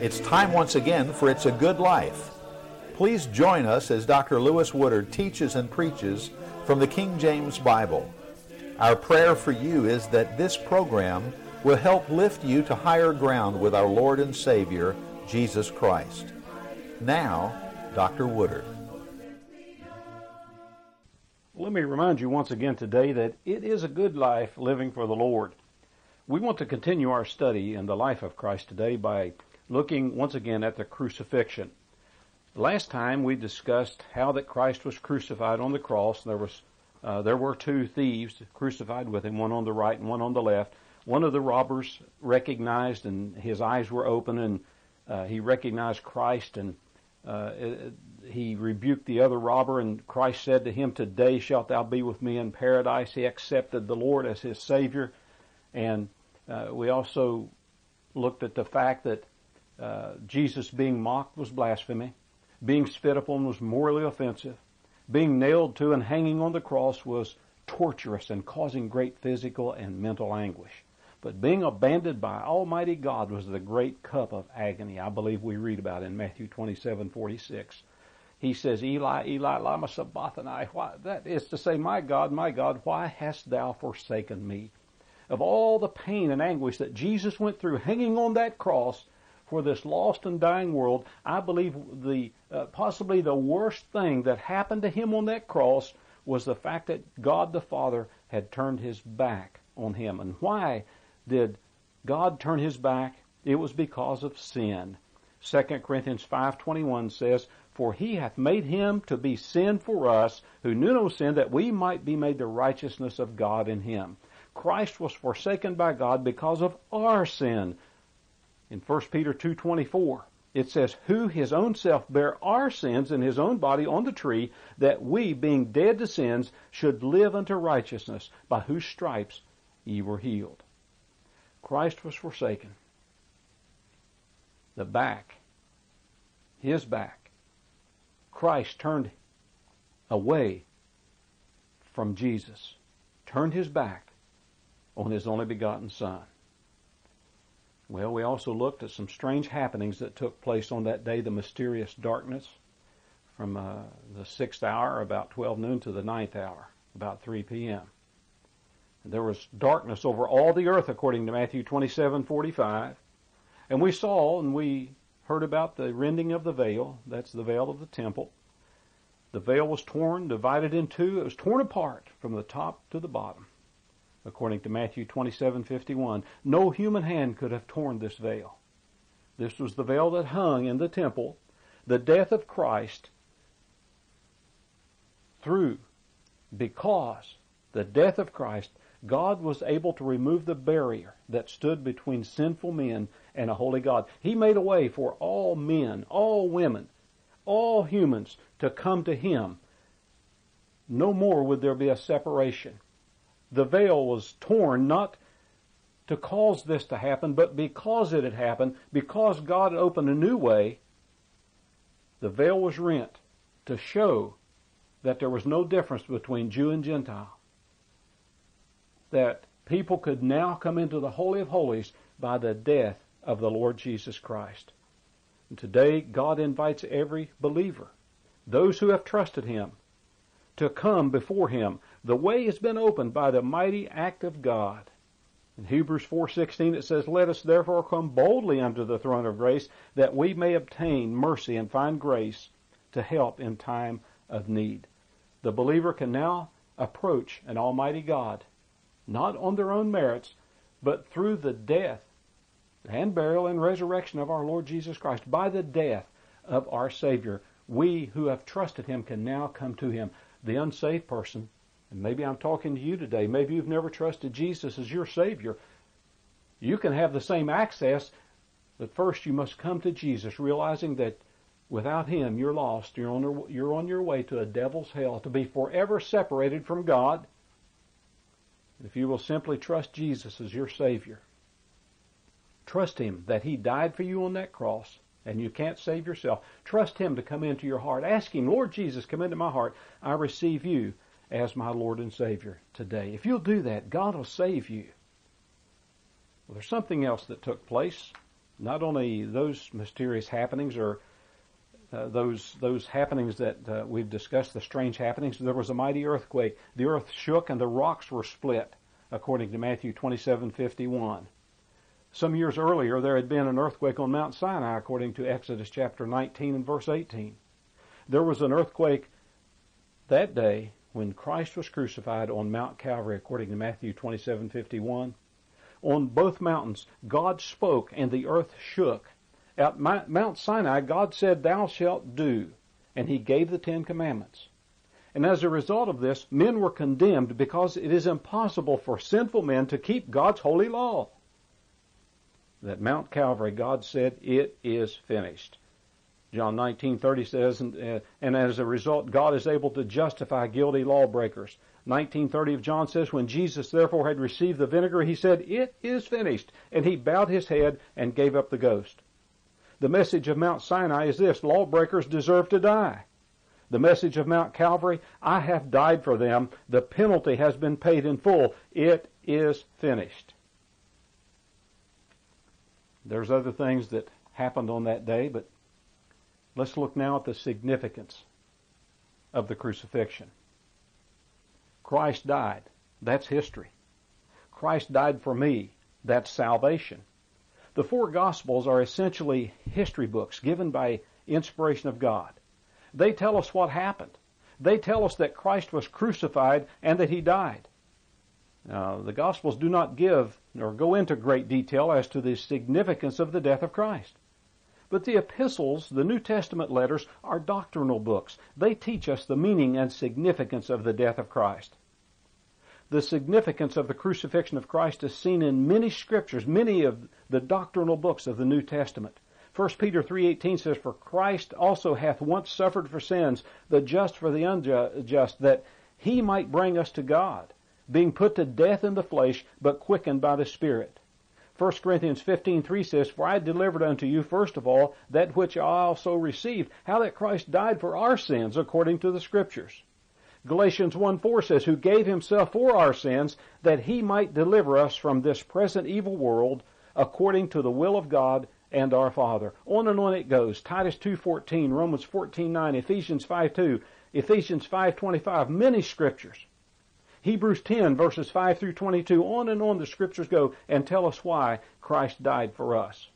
It's time once again for It's a Good Life. Please join us as Dr. Lewis Woodard teaches and preaches from the King James Bible. Our prayer for you is that this program will help lift you to higher ground with our Lord and Savior, Jesus Christ. Now, Dr. Woodard. Let me remind you once again today that it is a good life living for the Lord. We want to continue our study in the life of Christ today by looking once again at the crucifixion. Last time we discussed how that Christ was crucified on the cross. There were two thieves crucified with him, one on the right and one on the left. One of the robbers recognized, and his eyes were open, and he recognized Christ, and he rebuked the other robber, and Christ said to him, "Today shalt thou be with me in paradise." He accepted the Lord as his Savior. And we also looked at the fact that Jesus being mocked was blasphemy. Being spit upon was morally offensive. Being nailed to and hanging on the cross was torturous and causing great physical and mental anguish. But being abandoned by Almighty God was the great cup of agony, I believe we read about in Matthew 27:46. He says, "Eli, Eli, lama sabachthani." That is to say, my God, why hast thou forsaken me?" Of all the pain and anguish that Jesus went through hanging on that cross for this lost and dying world, I believe possibly the worst thing that happened to him on that cross was the fact that God the Father had turned his back on him. And why did God turn his back? It was because of sin. 2 Corinthians 5:21 says, "For he hath made him to be sin for us, who knew no sin, that we might be made the righteousness of God in him." Christ was forsaken by God because of our sin. In 1 Peter 2:24, it says, "Who his own self bare our sins in his own body on the tree, that we, being dead to sins, should live unto righteousness, by whose stripes ye were healed." Christ was forsaken. The back, his back. Christ turned away from Jesus, turned his back on his only begotten Son. Well, we also looked at some strange happenings that took place on that day, the mysterious darkness from the 6th hour, about 12 noon, to the 9th hour, about 3 p.m. And there was darkness over all the earth, according to Matthew 27:45. And we saw and we heard about the rending of the veil. That's the veil of the temple. The veil was torn, divided in two. It was torn apart from the top to the bottom. According to Matthew 27:51, no human hand could have torn this veil. This was the veil that hung in the temple. The death of Christ because the death of Christ, God was able to remove the barrier that stood between sinful men and a holy God. He made a way for all men, all women, all humans to come to Him. No more would there be a separation. The veil was torn not to cause this to happen, but because it had happened, because God opened a new way, the veil was rent to show that there was no difference between Jew and Gentile. That people could now come into the Holy of Holies by the death of the Lord Jesus Christ. And today, God invites every believer, those who have trusted Him, to come before Him. The way has been opened by the mighty act of God. In Hebrews 4:16 it says, "Let us therefore come boldly unto the throne of grace, that we may obtain mercy and find grace to help in time of need." The believer can now approach an almighty God, not on their own merits, but through the death and burial and resurrection of our Lord Jesus Christ. By the death of our Savior, we who have trusted Him can now come to Him. The unsaved person, and maybe I'm talking to you today, maybe you've never trusted Jesus as your Savior. You can have the same access, but first you must come to Jesus, realizing that without Him you're lost. You're on your way to a devil's hell, to be forever separated from God. If you will simply trust Jesus as your Savior, trust Him that He died for you on that cross, and you can't save yourself. Trust Him to come into your heart. Ask Him, "Lord Jesus, come into my heart. I receive you as my Lord and Savior today." If you'll do that, God will save you. Well, there's something else that took place. Not only those mysterious happenings or those happenings that we've discussed, the strange happenings, there was a mighty earthquake. The earth shook and the rocks were split, according to Matthew 27:51. Some years earlier, there had been an earthquake on Mount Sinai, according to Exodus chapter 19 and verse 18. There was an earthquake that day when Christ was crucified on Mount Calvary, according to Matthew 27:51. On both mountains, God spoke and the earth shook. At Mount Sinai, God said, "Thou shalt do," and he gave the 10 Commandments. And as a result of this, men were condemned because it is impossible for sinful men to keep God's holy law. At Mount Calvary, God said, "It is finished." John 19:30 says, and as a result, God is able to justify guilty lawbreakers. 19:30 of John says, when Jesus therefore had received the vinegar, he said, "It is finished," and he bowed his head and gave up the ghost. The message of Mount Sinai is this: lawbreakers deserve to die. The message of Mount Calvary: I have died for them. The penalty has been paid in full. It is finished. There's other things that happened on that day, but let's look now at the significance of the crucifixion. Christ died. That's history. Christ died for me. That's salvation. The 4 Gospels are essentially history books given by inspiration of God. They tell us what happened. They tell us that Christ was crucified and that he died. Now, the Gospels do not give or go into great detail as to the significance of the death of Christ. But the epistles, the New Testament letters, are doctrinal books. They teach us the meaning and significance of the death of Christ. The significance of the crucifixion of Christ is seen in many scriptures, many of the doctrinal books of the New Testament. 1 Peter 3:18 says, "For Christ also hath once suffered for sins, the just for the unjust, that he might bring us to God, being put to death in the flesh, but quickened by the Spirit." 1 Corinthians 15:3 says, "For I delivered unto you first of all that which I also received, how that Christ died for our sins according to the Scriptures." Galatians 1:4 says, "Who gave himself for our sins, that he might deliver us from this present evil world, according to the will of God and our Father." On and on it goes. Titus 2:14, Romans 14:9, Ephesians 5:2, Ephesians 5:25, many scriptures. Hebrews 10, verses 5 through 22, on and on the scriptures go and tell us why Christ died for us.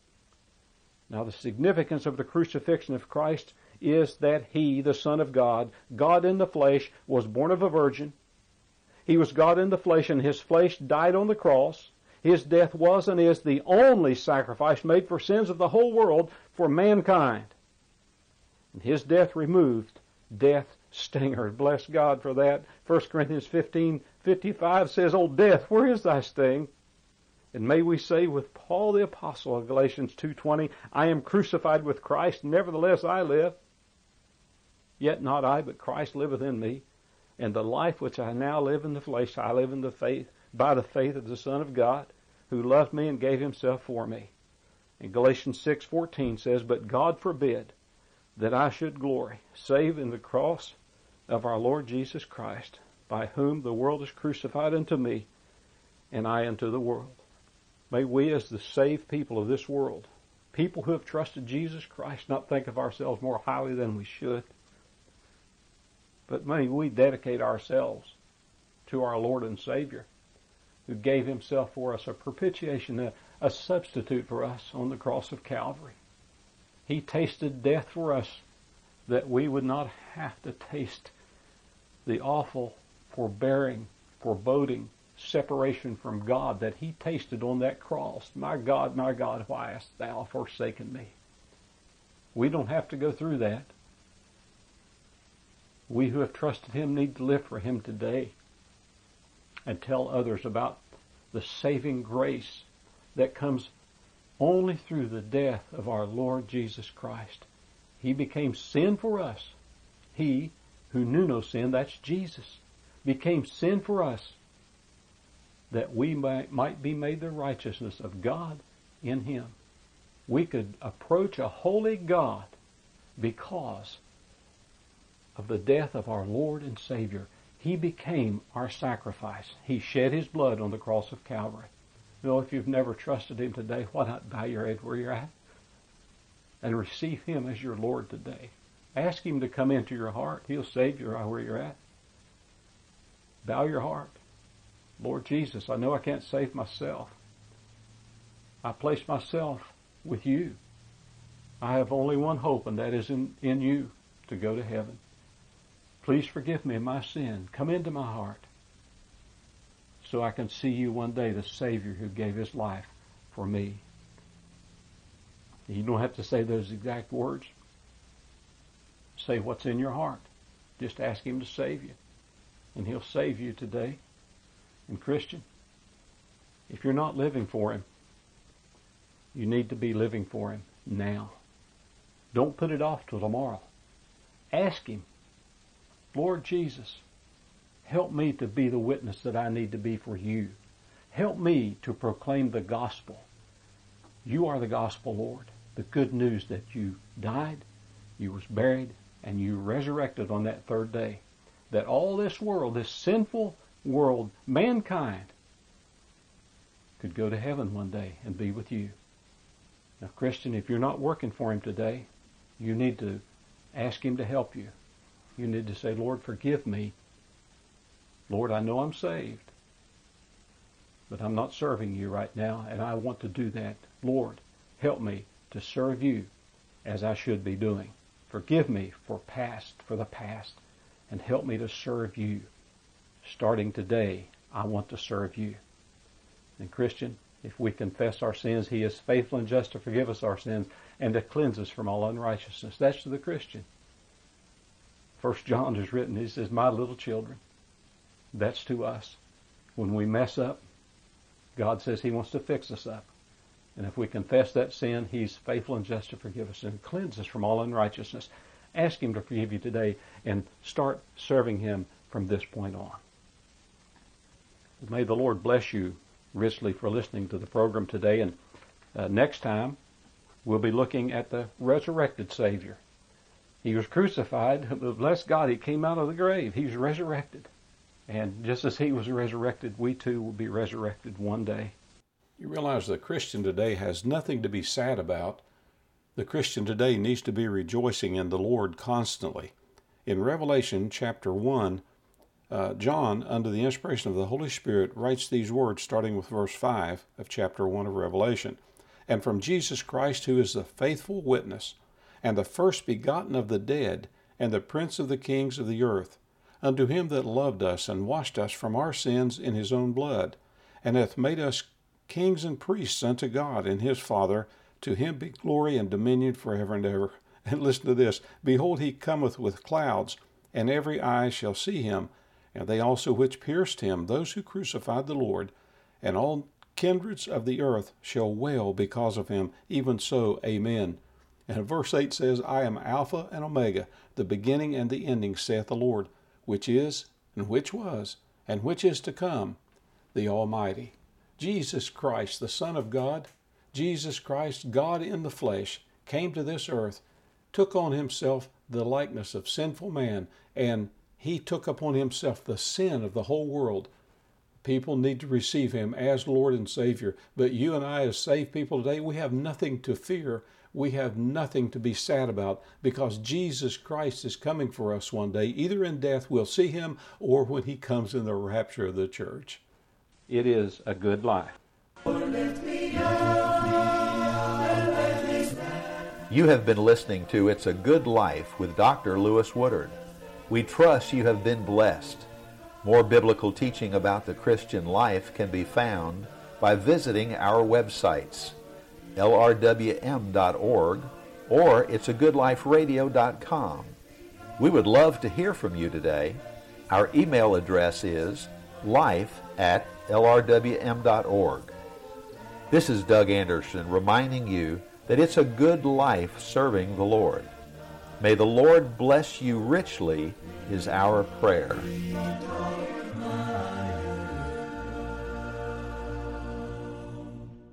Now, the significance of the crucifixion of Christ is that he, the Son of God, God in the flesh, was born of a virgin. He was God in the flesh, and his flesh died on the cross. His death was and is the only sacrifice made for sins of the whole world for mankind. And his death removed death's stinger. Bless God for that. 1 Corinthians 15:55 says, "O death, where is thy sting?" And may we say with Paul the Apostle in Galatians 2:20, "I am crucified with Christ, nevertheless I live. Yet not I, but Christ liveth in me. And the life which I now live in the flesh, I live in the faith, by the faith of the Son of God, who loved me and gave himself for me." And Galatians 6:14 says, "But God forbid that I should glory, save in the cross of our Lord Jesus Christ, by whom the world is crucified unto me, and I unto the world." May we, as the saved people of this world, people who have trusted Jesus Christ, not think of ourselves more highly than we should, but may we dedicate ourselves to our Lord and Savior, who gave himself for us, a propitiation, a substitute for us on the cross of Calvary. He tasted death for us that we would not have to taste the awful, foreboding separation from God that he tasted on that cross. My God, why hast thou forsaken me? We don't have to go through that. We who have trusted him need to live for him today and tell others about the saving grace that comes only through the death of our Lord Jesus Christ. He became sin for us. He who knew no sin, that's Jesus, became sin for us, that we might be made the righteousness of God in him. We could approach a holy God because of the death of our Lord and Savior. He became our sacrifice. He shed his blood on the cross of Calvary. If you've never trusted Him today, why not bow your head where you're at and receive Him as your Lord today? Ask Him to come into your heart. He'll save you right where you're at. Bow your heart. Lord Jesus, I know I can't save myself. I place myself with you. I have only one hope, and that is in you to go to heaven. Please forgive me my sin. Come into my heart so I can see you one day, the Savior who gave His life for me. You don't have to say those exact words. Say what's in your heart. Just ask Him to save you, and He'll save you today. And Christian, if you're not living for Him, you need to be living for Him now. Don't put it off till tomorrow. Ask Him, Lord Jesus, help me to be the witness that I need to be for you. Help me to proclaim the gospel. You are the gospel, Lord. The good news that you died, you was buried, and you resurrected on that third day. That all this world, this sinful world, mankind, could go to heaven one day and be with you. Now, Christian, if you're not working for Him today, you need to ask Him to help you. You need to say, Lord, forgive me. Lord, I know I'm saved, but I'm not serving you right now, and I want to do that. Lord, help me to serve you as I should be doing. Forgive me for the past, and help me to serve you. Starting today, I want to serve you. And Christian, if we confess our sins, He is faithful and just to forgive us our sins and to cleanse us from all unrighteousness. That's to the Christian. 1 John is written, he says, my little children. That's to us. When we mess up, God says He wants to fix us up. And if we confess that sin, He's faithful and just to forgive us and cleanse us from all unrighteousness. Ask Him to forgive you today and start serving Him from this point on. May the Lord bless you richly for listening to the program today. And next time, we'll be looking at the resurrected Savior. He was crucified, but bless God, He came out of the grave. He's resurrected. And just as He was resurrected, we too will be resurrected one day. You realize the Christian today has nothing to be sad about. The Christian today needs to be rejoicing in the Lord constantly. In Revelation chapter 1, John, under the inspiration of the Holy Spirit, writes these words starting with verse 5 of chapter 1 of Revelation. And from Jesus Christ, who is the faithful witness, and the first begotten of the dead, and the prince of the kings of the earth, unto Him that loved us and washed us from our sins in His own blood, and hath made us kings and priests unto God and His Father, to Him be glory and dominion forever and ever. And listen to this, behold, He cometh with clouds, and every eye shall see Him, and they also which pierced Him, those who crucified the Lord, and all kindreds of the earth shall wail because of Him. Even so, amen. And verse 8 says, I am Alpha and Omega, the beginning and the ending, saith the Lord, which is, and which was, and which is to come, the Almighty. Jesus Christ, the Son of God, Jesus Christ, God in the flesh, came to this earth, took on Himself the likeness of sinful man, and He took upon Himself the sin of the whole world. People need to receive Him as Lord and Savior. But you and I, as saved people today, we have nothing to fear. We have nothing to be sad about, because Jesus Christ is coming for us one day. Either in death we'll see Him, or when He comes in the rapture of the church. It is a good life. You have been listening to It's a Good Life with Dr. Lewis Woodard. We trust you have been blessed. More biblical teaching about the Christian life can be found by visiting our websites, lrwm.org or it'sagoodliferadio.com. We would love to hear from you today. Our email address is life@lrwm.org. This is Doug Anderson reminding you that it's a good life serving the Lord. May the Lord bless you richly is our prayer.